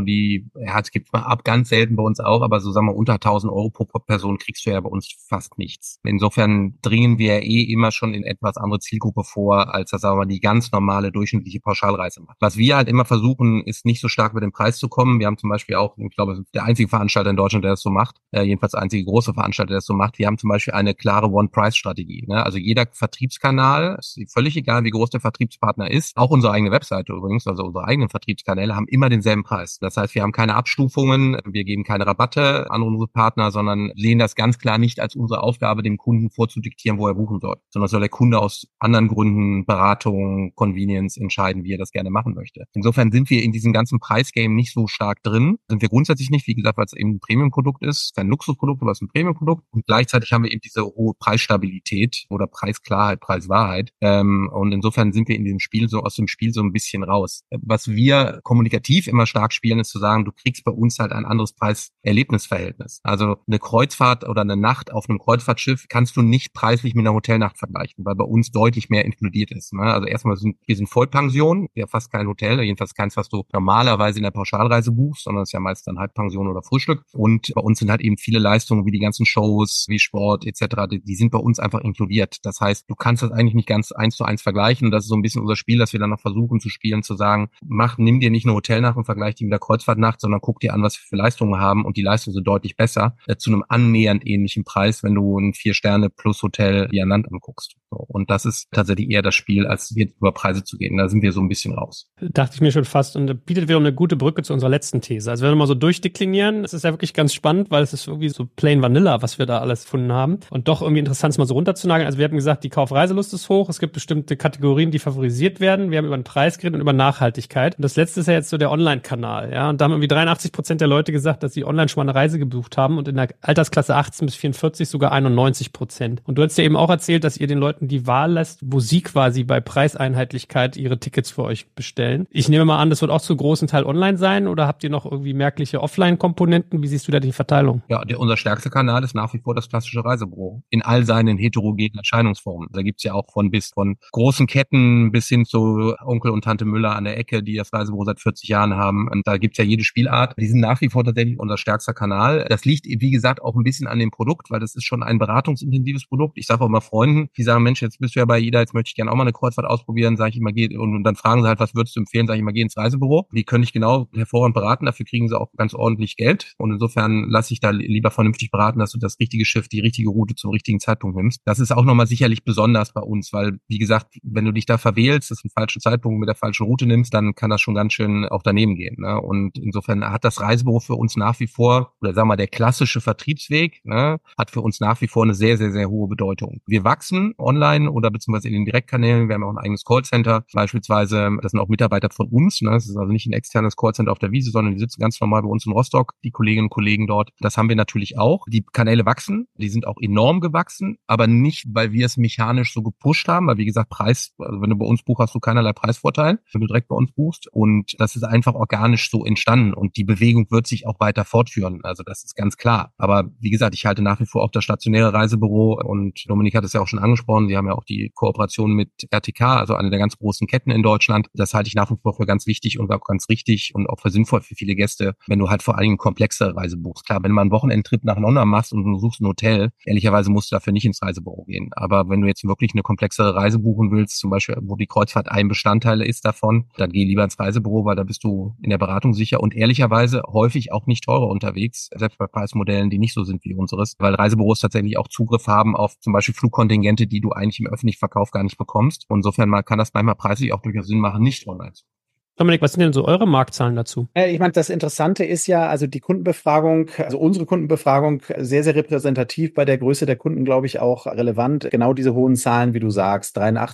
es gibt mal ab, ganz selten bei uns auch, aber so sagen wir unter 1.000 Euro pro Person kriegst du ja bei uns fast nichts. Insofern dringen wir immer schon in etwas andere Zielgruppe vor, als das, sagen wir mal, die ganz normale durchschnittliche Pauschalreise macht. Was wir halt immer versuchen, ist nicht so stark mit dem Preis zu kommen. Wir haben zum Beispiel auch, ich glaube, der einzige Veranstalter in Deutschland, der das so macht, jedenfalls der einzige große Veranstalter, der das so macht. Wir haben zum Beispiel eine klare One-Price-Strategie. Ne? Also jeder Vertriebskanal, ist völlig egal, wie groß der Vertriebspartner ist, auch unsere eigene Webseite übrigens, also unsere eigenen Vertriebskanäle, haben immer denselben Preis. Das heißt, wir haben keine Abstufungen, wir geben keine Rabatte an unsere Partner, sondern sehen das ganz klar nicht als unsere Aufgabe, dem Kunden vorzudiktieren, wo er buchen soll, sondern soll der Kunde aus anderen Gründen, Beratung, Convenience entscheiden, wie er das gerne machen möchte. Insofern sind wir in diesem ganzen Preisgame nicht so stark drin. Sind wir grundsätzlich nicht, wie gesagt, weil es eben ein Premium-Produkt ist, kein Luxusprodukt, aber es ist ein Premium-Produkt. Und gleichzeitig haben wir eben diese hohe Preisstabilität oder Preisklarheit, Preiswahrheit. Und insofern sind wir in dem Spiel aus dem Spiel so ein bisschen raus. Was wir kommunikativ immer stark spielen, ist zu sagen, du kriegst bei uns halt ein anderes Preis-Erlebnisverhältnis. Also eine Kreuzfahrt oder eine Nacht auf einem Kreuzfahrtschiff kannst du nicht preislich mit einer Hotelnacht vergleichen, weil bei uns deutlich mehr inkludiert ist. Ne? Also erstmal wir sind Vollpension, ja fast kein Hotel, jedenfalls keins, was du normalerweise in der Pauschalreise buchst, sondern es ist ja meist dann Halbpension oder Frühstück. Und bei uns sind halt eben viele Leistungen wie die ganzen Shows, wie Sport etc., die sind bei uns einfach inkludiert. Das heißt, du kannst das eigentlich nicht ganz 1:1 vergleichen. Und das ist so ein bisschen unser Spiel, dass wir dann noch versuchen zu spielen, zu sagen, nimm dir nicht eine Hotelnacht und vergleich die mit der Kreuzfahrtnacht, sondern guck dir an, was wir für Leistungen haben. Und die Leistungen sind deutlich besser, zu einem annähernd ähnlichen Preis, wenn du ein 4-Sterne-Plus-Hotel wie an Land anguckst. So, und das ist tatsächlich eher das Spiel, als jetzt über Preise zu gehen. Da sind wir so ein bisschen raus. Dachte ich mir schon fast. Und das bietet wiederum eine gute Brücke zu unserer letzten These. Also wenn wir mal so durchdeklinieren, es ist ja wirklich ganz spannend, weil es ist irgendwie so plain vanilla, was wir da alles gefunden haben. Und doch irgendwie interessant, es mal so runterzunageln. Also wir haben gesagt, die Kaufreiselust ist hoch. Es gibt bestimmte Kategorien, die favorisiert werden. Wir haben über den Preis geredet und über Nachhaltigkeit. Und das letzte ist ja jetzt so der Online-Kanal. Ja, und da haben irgendwie 83% der Leute gesagt, dass sie online schon mal eine Reise gebucht haben und in der Altersklasse 18 bis 44 sogar 91%. Und du hast ja eben auch erzählt, dass ihr den Leuten die Wahl lässt, wo sie quasi bei Preiseinheitlichkeit ihre Tickets für euch bestellen. Ich nehme mal an, das wird auch zu großen Teil online sein, oder habt ihr noch irgendwie merkliche Offline-Komponenten? Wie siehst du da die Verteilung? Ja, unser stärkster Kanal ist nach wie vor das klassische Reisebüro in all seinen heterogenen Erscheinungsformen. Da gibt's ja auch von großen Ketten bis hin zu Onkel und Tante Müller an der Ecke, die das Reisebüro seit 40 Jahren haben. Und da gibt's ja jede Spielart. Die sind nach wie vor tatsächlich unser stärkster Kanal. Das liegt, wie gesagt, auch ein bisschen an dem Produkt, weil das ist schon ein beratungsintensives Produkt. Ich sage auch mal Freunden, die sagen, Mensch, jetzt bist du ja bei Ida, jetzt möchte ich gerne auch mal eine Kreuzfahrt ausprobieren, sage ich immer, und dann fragen sie halt, was würdest du empfehlen, sage ich immer, geh ins Reisebüro. Die können dich genau hervorragend beraten, dafür kriegen sie auch ganz ordentlich Geld. Und insofern lasse ich da lieber vernünftig beraten, dass du das richtige Schiff, die richtige Route zum richtigen Zeitpunkt nimmst. Das ist auch nochmal sicherlich besonders bei uns, weil, wie gesagt, wenn du dich da verwählst, das einen falschen Zeitpunkt mit der falschen Route nimmst, dann kann das schon ganz schön auch daneben gehen. Ne? Und insofern hat das Reisebüro für uns nach wie vor, oder sagen wir mal, der klassische Vertriebsweg, ne, hat für uns nach wie vor eine sehr, sehr, sehr hohe Bedeutung. Wir wachsen online oder beziehungsweise in den Direktkanälen. Wir haben auch ein eigenes Callcenter beispielsweise. Das sind auch Mitarbeiter von uns. Ne? Das ist also nicht ein externes Callcenter auf der Wiese, sondern die sitzen ganz normal bei uns in Rostock, die Kolleginnen und Kollegen dort. Das haben wir natürlich auch. Die Kanäle wachsen, die sind auch enorm gewachsen, aber nicht, weil wir es mechanisch so gepusht haben, weil wie gesagt, also wenn du bei uns buchst, hast du keinerlei Preisvorteil, wenn du direkt bei uns buchst, und das ist einfach organisch so entstanden und die Bewegung wird sich auch weiter fortführen, also das ist ganz klar. Aber wie gesagt, ich halte nach wie vor auch das stationäre Reisebüro, und Dominik hat es ja auch schon angesprochen, die haben ja auch die Kooperation mit RTK, also eine der ganz großen Ketten in Deutschland. Das halte ich nach wie vor für ganz wichtig und auch ganz richtig und auch für sinnvoll für viele Gäste, wenn du halt vor allen Dingen komplexere Reise buchst. Klar, wenn du mal einen Wochenendtrip nach London machst und du suchst ein Hotel, ehrlicherweise musst du dafür nicht ins Reisebüro gehen. Aber wenn du jetzt wirklich eine komplexere Reise buchen willst, zum Beispiel, wo die Kreuzfahrt ein Bestandteil ist davon, dann geh lieber ins Reisebüro, weil da bist du in der Beratung sicher und ehrlicherweise häufig auch nicht teurer unterwegs, selbst bei Preismodellen, die nicht so sind wie unseres, weil Reisebüros tatsächlich auch Zugriff haben auf zum Beispiel Flugkontingente, die du eigentlich im öffentlichen Verkauf gar nicht bekommst. Und insofern kann das manchmal preislich auch durchaus Sinn machen, nicht online zu. Dominik, was sind denn so eure Marktzahlen dazu? Ich meine, das Interessante ist ja, also die Kundenbefragung, also unsere Kundenbefragung, sehr, sehr repräsentativ, bei der Größe der Kunden, glaube ich, auch relevant. Genau diese hohen Zahlen, wie du sagst,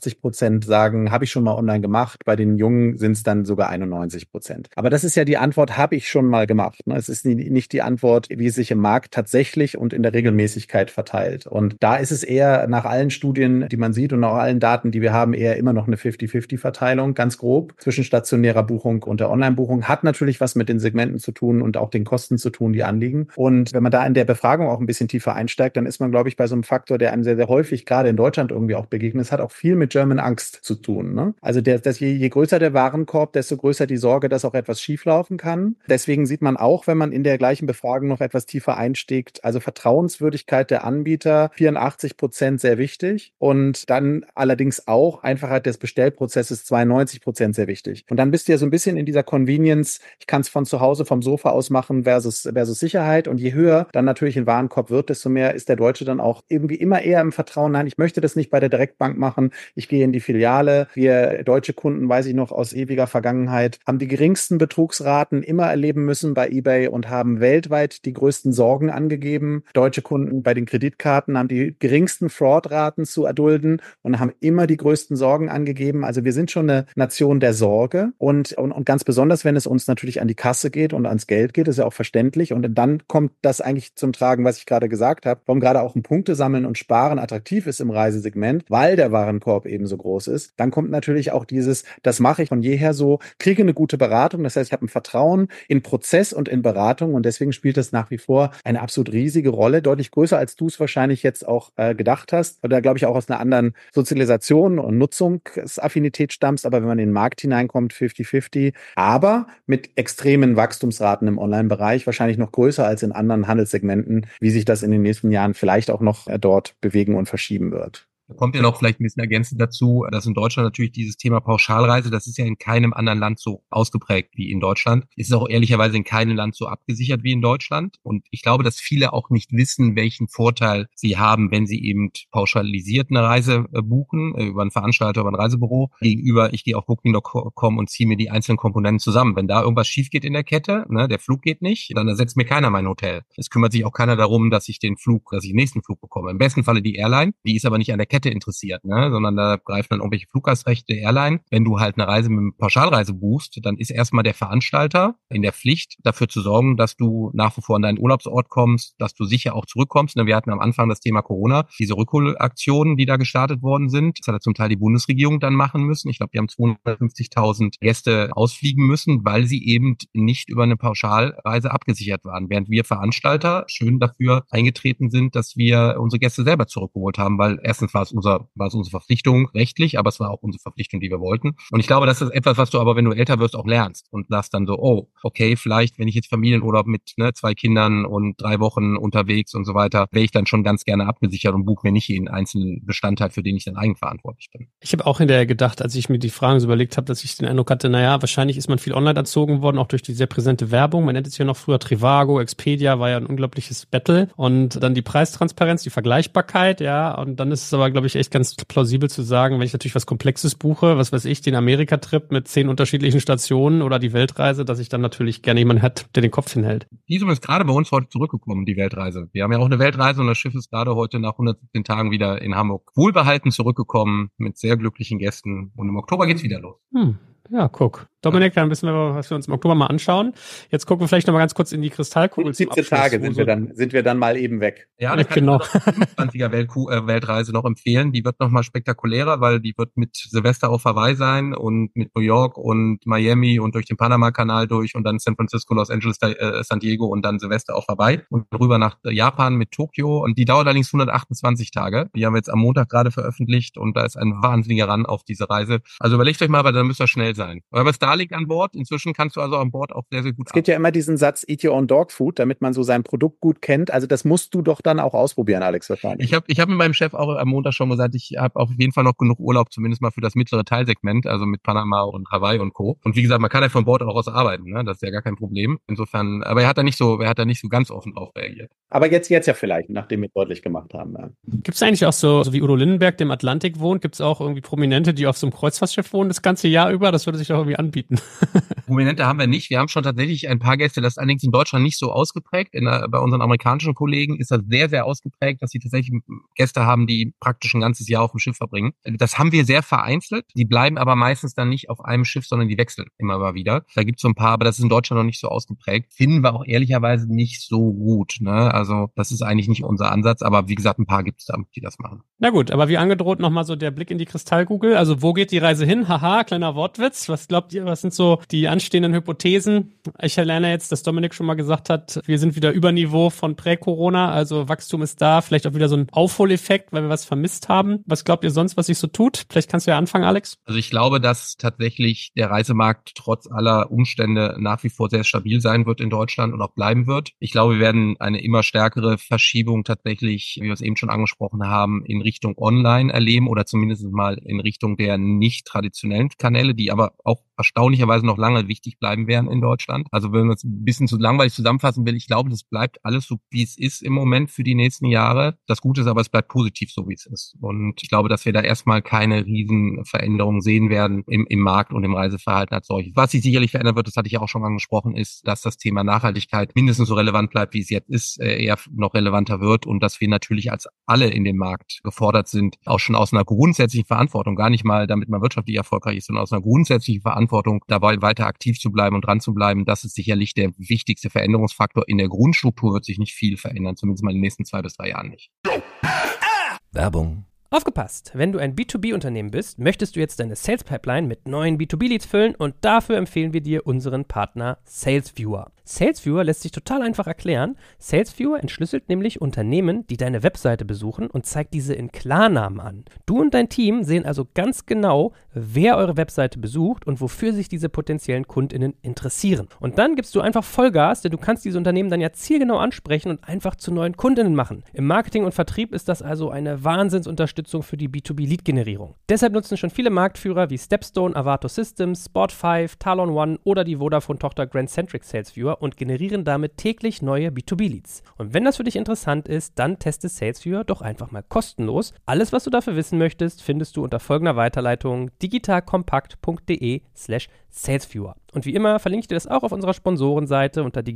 83% sagen, habe ich schon mal online gemacht. Bei den Jungen sind es dann sogar 91%. Aber das ist ja die Antwort, habe ich schon mal gemacht. Es ist nicht die Antwort, wie es sich im Markt tatsächlich und in der Regelmäßigkeit verteilt. Und da ist es eher nach allen Studien, die man sieht und nach allen Daten, die wir haben, eher immer noch eine 50-50-Verteilung, ganz grob, zwischen stationären stationärer Buchung und der Online-Buchung. Hat natürlich was mit den Segmenten zu tun und auch den Kosten zu tun, die anliegen. Und wenn man da in der Befragung auch ein bisschen tiefer einsteigt, dann ist man, glaube ich, bei so einem Faktor, der einem sehr, sehr häufig gerade in Deutschland irgendwie auch begegnet. Es hat auch viel mit German Angst zu tun. Ne? Also je größer der Warenkorb, desto größer die Sorge, dass auch etwas schieflaufen kann. Deswegen sieht man auch, wenn man in der gleichen Befragung noch etwas tiefer einsteigt, also Vertrauenswürdigkeit der Anbieter, 84% sehr wichtig. Und dann allerdings auch Einfachheit des Bestellprozesses, 92% sehr wichtig. Und dann bist du ja so ein bisschen in dieser Convenience, ich kann es von zu Hause vom Sofa aus machen versus Sicherheit. Und je höher dann natürlich ein Warenkorb wird, desto mehr ist der Deutsche dann auch irgendwie immer eher im Vertrauen, nein, ich möchte das nicht bei der Direktbank machen, ich gehe in die Filiale. Wir deutsche Kunden, weiß ich noch aus ewiger Vergangenheit, haben die geringsten Betrugsraten immer erleben müssen bei eBay und haben weltweit die größten Sorgen angegeben. Deutsche Kunden bei den Kreditkarten haben die geringsten Fraudraten zu erdulden und haben immer die größten Sorgen angegeben. Also wir sind schon eine Nation der Sorge und ganz besonders, wenn es uns natürlich an die Kasse geht und ans Geld geht, ist ja auch verständlich. Und dann kommt das eigentlich zum Tragen, was ich gerade gesagt habe, warum gerade auch ein Punktesammeln und Sparen attraktiv ist im Reisesegment, weil der Warenkorb eben so groß ist. Dann kommt natürlich auch das mache ich von jeher so, kriege eine gute Beratung. Das heißt, ich habe ein Vertrauen in Prozess und in Beratung und deswegen spielt das nach wie vor eine absolut riesige Rolle, deutlich größer, als du es wahrscheinlich jetzt auch gedacht hast oder glaube ich auch aus einer anderen Sozialisation und Nutzungsaffinität stammst, aber wenn man in den Markt hineinkommt, 50-50, aber mit extremen Wachstumsraten im Online-Bereich, wahrscheinlich noch größer als in anderen Handelssegmenten, wie sich das in den nächsten Jahren vielleicht auch noch dort bewegen und verschieben wird. Da kommt ja noch vielleicht ein bisschen ergänzend dazu, dass in Deutschland natürlich dieses Thema Pauschalreise, das ist ja in keinem anderen Land so ausgeprägt wie in Deutschland. Ist auch ehrlicherweise in keinem Land so abgesichert wie in Deutschland. Und ich glaube, dass viele auch nicht wissen, welchen Vorteil sie haben, wenn sie eben pauschalisiert eine Reise buchen, über einen Veranstalter, über ein Reisebüro, gegenüber, ich gehe auf Booking.com und ziehe mir die einzelnen Komponenten zusammen. Wenn da irgendwas schief geht in der Kette, ne, der Flug geht nicht, dann ersetzt mir keiner mein Hotel. Es kümmert sich auch keiner darum, dass ich den nächsten Flug bekomme. Im besten Falle die Airline, die ist aber nicht an der Kette interessiert, ne? Sondern da greifen dann irgendwelche Fluggastrechte der Airline. Wenn du halt eine Reise mit einer Pauschalreise buchst, dann ist erstmal der Veranstalter in der Pflicht, dafür zu sorgen, dass du nach wie vor an deinen Urlaubsort kommst, dass du sicher auch zurückkommst. Wir hatten am Anfang das Thema Corona, diese Rückholaktionen, die da gestartet worden sind. Das hat ja zum Teil die Bundesregierung dann machen müssen. Ich glaube, die haben 250.000 Gäste ausfliegen müssen, weil sie eben nicht über eine Pauschalreise abgesichert waren. Während wir Veranstalter schön dafür eingetreten sind, dass wir unsere Gäste selber zurückgeholt haben, weil erstens war es unsere Verpflichtung rechtlich, aber es war auch unsere Verpflichtung, die wir wollten. Und ich glaube, das ist etwas, was du aber, wenn du älter wirst, auch lernst und sagst dann so, oh, okay, vielleicht, wenn ich jetzt Familienurlaub mit 2 Kindern und 3 Wochen unterwegs und so weiter, wäre ich dann schon ganz gerne abgesichert und buche mir nicht jeden einzelnen Bestandteil, für den ich dann eigenverantwortlich bin. Ich habe auch hinterher gedacht, als ich mir die Fragen so überlegt habe, dass ich den Eindruck hatte, naja, wahrscheinlich ist man viel online erzogen worden, auch durch die sehr präsente Werbung. Man nennt es ja noch früher Trivago, Expedia, war ja ein unglaubliches Battle. Und dann die Preistransparenz, die Vergleichbarkeit, ja. Und dann ist es aber, glaube ich, echt ganz plausibel zu sagen, wenn ich natürlich was Komplexes buche, was weiß ich, den Amerika-Trip mit 10 unterschiedlichen Stationen oder die Weltreise, dass ich dann natürlich gerne jemanden hat, der den Kopf hinhält. Die ist übrigens gerade bei uns heute zurückgekommen, die Weltreise. Wir haben ja auch eine Weltreise und das Schiff ist gerade heute nach 117 Tagen wieder in Hamburg wohlbehalten zurückgekommen mit sehr glücklichen Gästen und im Oktober geht's wieder los. Ja, guck. Dominik, dann wissen wir, was wir uns im Oktober mal anschauen. Jetzt gucken wir vielleicht noch mal ganz kurz in die Kristallkugel. 17 Tage sind wir dann mal eben weg. Ja, da kann ich noch die 25er Weltreise noch empfehlen. Die wird noch mal spektakulärer, weil die wird mit Silvester auf Hawaii sein und mit New York und Miami und durch den Panama-Kanal durch und dann San Francisco, Los Angeles, San Diego und dann Silvester auf Hawaii und rüber nach Japan mit Tokio. Und die dauert allerdings 128 Tage. Die haben wir jetzt am Montag gerade veröffentlicht und da ist ein wahnsinniger Run auf diese Reise. Also überlegt euch mal, aber dann müsst ihr schnell sein. Aber Starlink an Bord. Inzwischen kannst du also an Bord auch sehr, sehr gut. Es gibt ja immer diesen Satz, eat your own dog food, damit man so sein Produkt gut kennt. Also das musst du doch dann auch ausprobieren, Alex, wahrscheinlich. Ich hab mit meinem Chef auch am Montag schon gesagt, ich habe auf jeden Fall noch genug Urlaub, zumindest mal für das mittlere Teilsegment, also mit Panama und Hawaii und Co. Und wie gesagt, man kann ja von Bord auch aus arbeiten, ne? Das ist ja gar kein Problem. Insofern, aber er hat da nicht so ganz offen drauf reagiert. Aber jetzt ja vielleicht, nachdem wir deutlich gemacht haben. Ja. Gibt es eigentlich auch so wie Udo Lindenberg, der im Atlantik wohnt, gibt es auch irgendwie Prominente, die auf so einem Kreuzfahrtschiff wohnen das ganze Jahr über? Das würde sich doch irgendwie anbieten. Prominente haben wir nicht. Wir haben schon tatsächlich ein paar Gäste, das ist allerdings in Deutschland nicht so ausgeprägt. Bei unseren amerikanischen Kollegen ist das sehr, sehr ausgeprägt, dass sie tatsächlich Gäste haben, die praktisch ein ganzes Jahr auf dem Schiff verbringen. Das haben wir sehr vereinzelt. Die bleiben aber meistens dann nicht auf einem Schiff, sondern die wechseln immer mal wieder. Da gibt es so ein paar, aber das ist in Deutschland noch nicht so ausgeprägt. Finden wir auch ehrlicherweise nicht so gut, ne? Also das ist eigentlich nicht unser Ansatz, aber wie gesagt, ein paar gibt es da, die das machen. Na gut, aber wie angedroht nochmal so der Blick in die Kristallkugel. Also wo geht die Reise hin? Haha, kleiner Wortwitz. Was glaubt ihr, was sind so die anstehenden Hypothesen? Ich lerne jetzt, dass Dominik schon mal gesagt hat, wir sind wieder über Niveau von Prä-Corona, also Wachstum ist da, vielleicht auch wieder so ein Aufholeffekt, weil wir was vermisst haben. Was glaubt ihr sonst, was sich so tut? Vielleicht kannst du ja anfangen, Alex. Also ich glaube, dass tatsächlich der Reisemarkt trotz aller Umstände nach wie vor sehr stabil sein wird in Deutschland und auch bleiben wird. Ich glaube, wir werden eine immer stärkere Verschiebung tatsächlich, wie wir es eben schon angesprochen haben, in Richtung Online erleben oder zumindest mal in Richtung der nicht traditionellen Kanäle, die aber auch erstaunlicherweise noch lange wichtig bleiben werden in Deutschland. Also wenn man es ein bisschen zu langweilig zusammenfassen will, ich glaube, das bleibt alles so, wie es ist im Moment für die nächsten Jahre. Das Gute ist aber, es bleibt positiv so, wie es ist. Und ich glaube, dass wir da erstmal keine riesen Veränderungen sehen werden im Markt und im Reiseverhalten als solches. Was sich sicherlich verändern wird, das hatte ich ja auch schon angesprochen, ist, dass das Thema Nachhaltigkeit mindestens so relevant bleibt, wie es jetzt ist, eher noch relevanter wird und dass wir natürlich als alle in dem Markt gefordert sind, auch schon aus einer grundsätzlichen Verantwortung, gar nicht mal, damit man wirtschaftlich erfolgreich ist, sondern aus einer grundsätzlichen Verantwortung dabei weiter aktiv zu bleiben und dran zu bleiben. Das ist sicherlich der wichtigste Veränderungsfaktor. In der Grundstruktur wird sich nicht viel verändern, zumindest mal in den nächsten 2 bis 3 Jahren nicht. Werbung. Aufgepasst! Wenn du ein B2B-Unternehmen bist, möchtest du jetzt deine Sales-Pipeline mit neuen B2B-Leads füllen und dafür empfehlen wir dir unseren Partner SalesViewer. SalesViewer lässt sich total einfach erklären. SalesViewer entschlüsselt nämlich Unternehmen, die deine Webseite besuchen und zeigt diese in Klarnamen an. Du und dein Team sehen also ganz genau, wer eure Webseite besucht und wofür sich diese potenziellen KundInnen interessieren. Und dann gibst du einfach Vollgas, denn du kannst diese Unternehmen dann ja zielgenau ansprechen und einfach zu neuen KundInnen machen. Im Marketing und Vertrieb ist das also eine Wahnsinnsunterstützung für die B2B-Lead-Generierung. Deshalb nutzen schon viele Marktführer wie Stepstone, Avato Systems, Spot5, Talon One oder die Vodafone-Tochter Grandcentric SalesViewer und generieren damit täglich neue B2B-Leads. Und wenn das für dich interessant ist, dann teste SalesViewer doch einfach mal kostenlos. Alles, was du dafür wissen möchtest, findest du unter folgender Weiterleitung digitalkompakt.de/SalesViewer. Und wie immer verlinke ich dir das auch auf unserer Sponsorenseite unter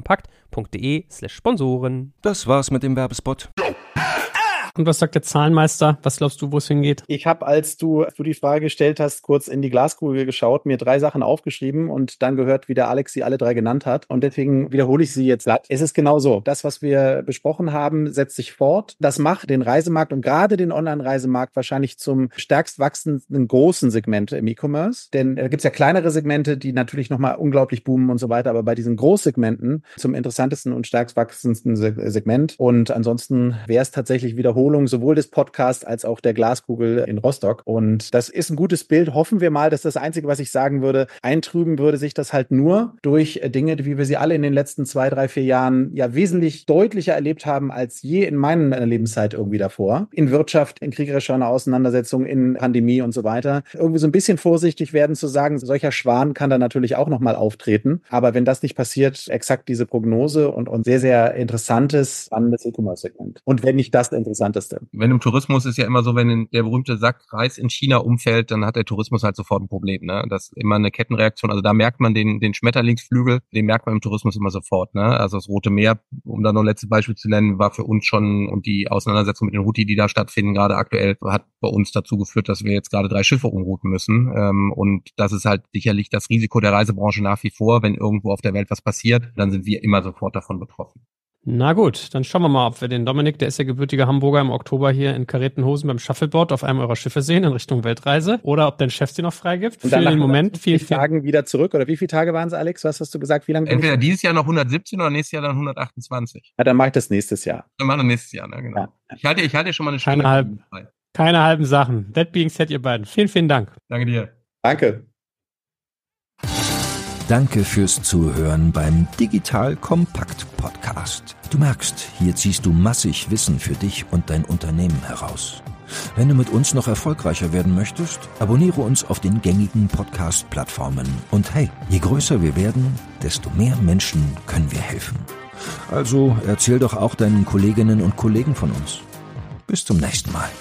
digitalkompakt.de/Sponsoren. Das war's mit dem Werbespot. Und was sagt der Zahlenmeister? Was glaubst du, wo es hingeht? Ich habe, als du die Frage gestellt hast, kurz in die Glaskugel geschaut, mir 3 Sachen aufgeschrieben und dann gehört, wie der Alex sie alle 3 genannt hat. Und deswegen wiederhole ich sie jetzt. Es ist genau so. Das, was wir besprochen haben, setzt sich fort. Das macht den Reisemarkt und gerade den Online-Reisemarkt wahrscheinlich zum stärkst wachsenden großen Segment im E-Commerce. Denn da gibt es ja kleinere Segmente, die natürlich nochmal unglaublich boomen und so weiter. Aber bei diesen Großsegmenten zum interessantesten und stärkst wachsendsten Segment. Und ansonsten wäre es tatsächlich Wiederholung sowohl des Podcasts als auch der Glaskugel in Rostock. Und das ist ein gutes Bild. Hoffen wir mal, dass das Einzige, was ich sagen würde, eintrüben würde sich das halt nur durch Dinge, wie wir sie alle in den letzten 2, 3, 4 Jahren ja wesentlich deutlicher erlebt haben als je in meiner Lebenszeit irgendwie davor. In Wirtschaft, in kriegerischer Auseinandersetzung, in Pandemie und so weiter. Irgendwie so ein bisschen vorsichtig werden zu sagen, solcher Schwan kann da natürlich auch nochmal auftreten. Aber wenn das nicht passiert, exakt diese Prognose und sehr, sehr interessantes, spannendes E-Commerce-Segment. Und wenn nicht das interessant Wenn im Tourismus ist ja immer so, wenn der berühmte Sack Reis in China umfällt, dann hat der Tourismus halt sofort ein Problem, ne? Das ist immer eine Kettenreaktion. Also da merkt man den Schmetterlingsflügel, den merkt man im Tourismus immer sofort, ne? Also das Rote Meer, um da noch ein letztes Beispiel zu nennen, war für uns schon, und die Auseinandersetzung mit den Houthi, die da stattfinden, gerade aktuell, hat bei uns dazu geführt, dass wir jetzt gerade 3 Schiffe umrouten müssen. Und das ist halt sicherlich das Risiko der Reisebranche nach wie vor. Wenn irgendwo auf der Welt was passiert, dann sind wir immer sofort davon betroffen. Na gut, dann schauen wir mal, ob wir den Dominik, der ist ja gebürtiger Hamburger, im Oktober hier in karierten Hosen beim Shuffleboard auf einem eurer Schiffe sehen in Richtung Weltreise oder ob dein Chef sie noch freigibt. Und für den Moment viel Tagen wieder zurück. Oder wie viele Tage waren es, Alex? Was hast du gesagt? Wie lange? Entweder dieses Jahr noch 117 oder nächstes Jahr dann 128. Ja, dann mache ich das nächstes Jahr. Dann machen wir nächstes Jahr, ne? Genau. Ja. Ich halte schon mal eine Stunde frei. Keine halben Sachen. That being said, ihr beiden. Vielen, vielen Dank. Danke dir. Danke. Danke fürs Zuhören beim Digital Kompakt Podcast. Du merkst, hier ziehst du massig Wissen für dich und dein Unternehmen heraus. Wenn du mit uns noch erfolgreicher werden möchtest, abonniere uns auf den gängigen Podcast-Plattformen. Und hey, je größer wir werden, desto mehr Menschen können wir helfen. Also erzähl doch auch deinen Kolleginnen und Kollegen von uns. Bis zum nächsten Mal.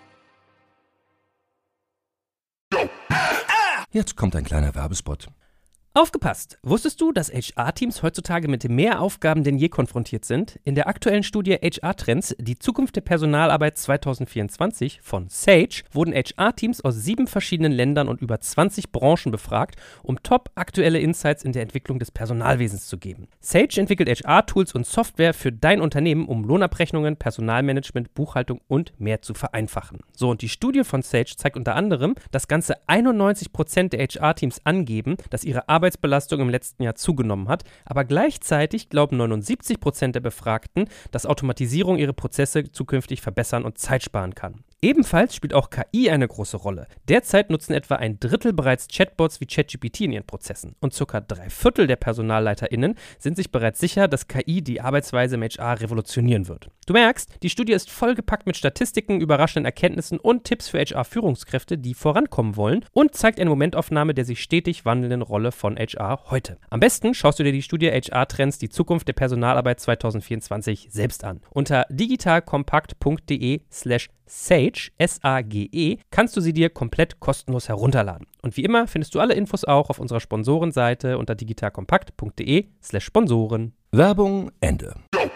Jetzt kommt ein kleiner Werbespot. Aufgepasst! Wusstest du, dass HR-Teams heutzutage mit mehr Aufgaben denn je konfrontiert sind? In der aktuellen Studie HR-Trends, die Zukunft der Personalarbeit 2024 von Sage, wurden HR-Teams aus 7 verschiedenen Ländern und über 20 Branchen befragt, um top-aktuelle Insights in der Entwicklung des Personalwesens zu geben. Sage entwickelt HR-Tools und Software für dein Unternehmen, um Lohnabrechnungen, Personalmanagement, Buchhaltung und mehr zu vereinfachen. So, und die Studie von Sage zeigt unter anderem, dass ganze 91% der HR-Teams angeben, dass ihre Arbeitsbelastung im letzten Jahr zugenommen hat, aber gleichzeitig glauben 79% der Befragten, dass Automatisierung ihre Prozesse zukünftig verbessern und Zeit sparen kann. Ebenfalls spielt auch KI eine große Rolle. Derzeit nutzen etwa ein Drittel bereits Chatbots wie ChatGPT in ihren Prozessen und ca. 3/4 der PersonalleiterInnen sind sich bereits sicher, dass KI die Arbeitsweise im HR revolutionieren wird. Du merkst, die Studie ist vollgepackt mit Statistiken, überraschenden Erkenntnissen und Tipps für HR-Führungskräfte, die vorankommen wollen und zeigt eine Momentaufnahme der sich stetig wandelnden Rolle von HR heute. Am besten schaust du dir die Studie HR-Trends, die Zukunft der Personalarbeit 2024 selbst an. Unter digitalkompakt.de/Sage, S-A-G-E, kannst du sie dir komplett kostenlos herunterladen. Und wie immer findest du alle Infos auch auf unserer Sponsorenseite unter digitalkompakt.de/Sponsoren. Werbung Ende.